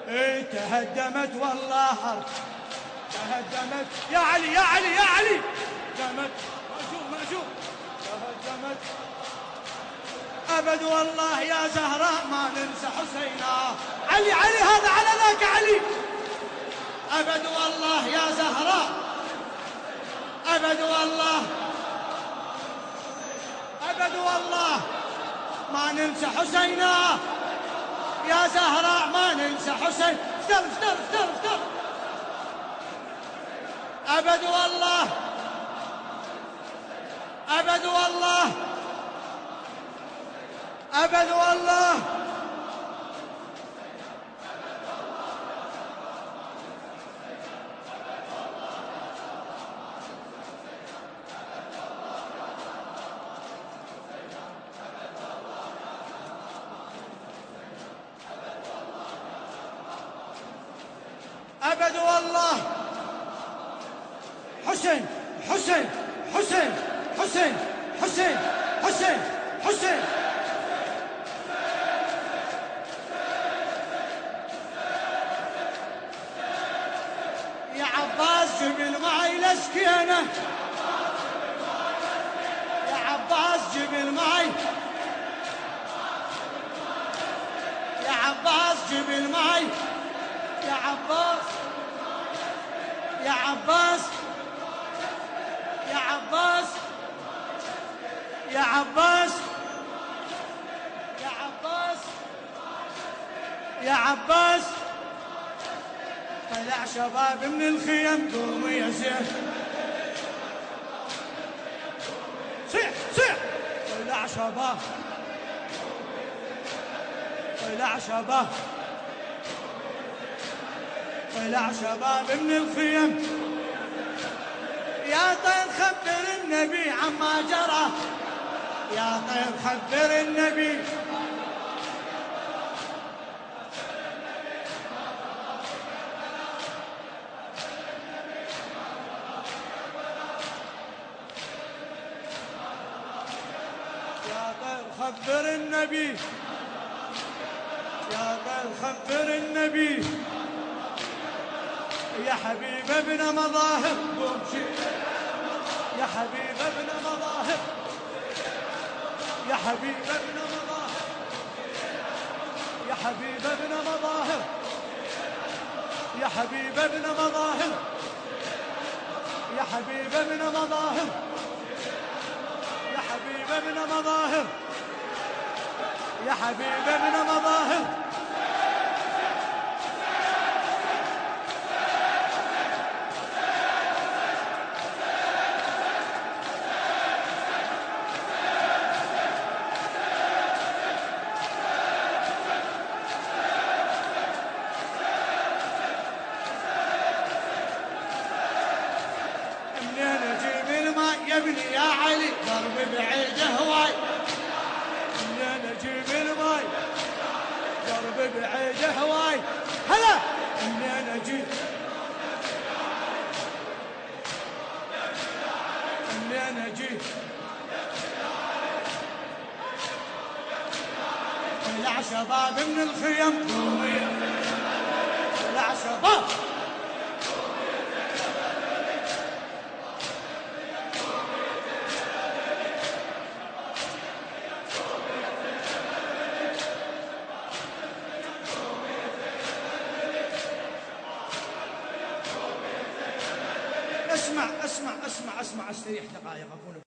تهدمت والله تهدمت يا علي يا علي يا علي تهدمت مأجور تهدمت أبد والله يا زهراء ما ننسى حسينا. علي علي هذا على ذاك علي. أبد والله يا زهراء أبد والله أبد والله ما ننسى حسينا يا زهراء ما ننسى حسين. افتر أبد والله أبد والله أبد والله أبد والله حسين حسين حسين حسين حسين حسين حسين يا عباس جيب معي لسكينة يا عباس جيب معي يا عباس جيب معي يا عباس يا عباس يا عباس يا عباس يا عباس يا عباس طلع شباب من الخيم قوموا يا زين صيح طلع شباب طلع شباب طلع شباب من الخيم. يا طير خبر النبي عما جرى يا طير خبر النبي يا طير خبر النبي يا طير خبر النبي يا حبيب ابن مظاهر يا حبيب ابن مظاهر يا حبيب ابن مظاهر يا حبيب ابن مظاهر يا حبيب ابن مظاهر يا حبيب ابن مظاهر يا حبيب ابن مظاهر يا حبيب ابن مظاهر يا ابني يا علي ضرب بعيد هواي منين اجيب الماي ضرب بعيد هواي هلا منين اجيب منين اجيب طلع شباب من الخيم طلع شباب اسمع استريح دقائق اكون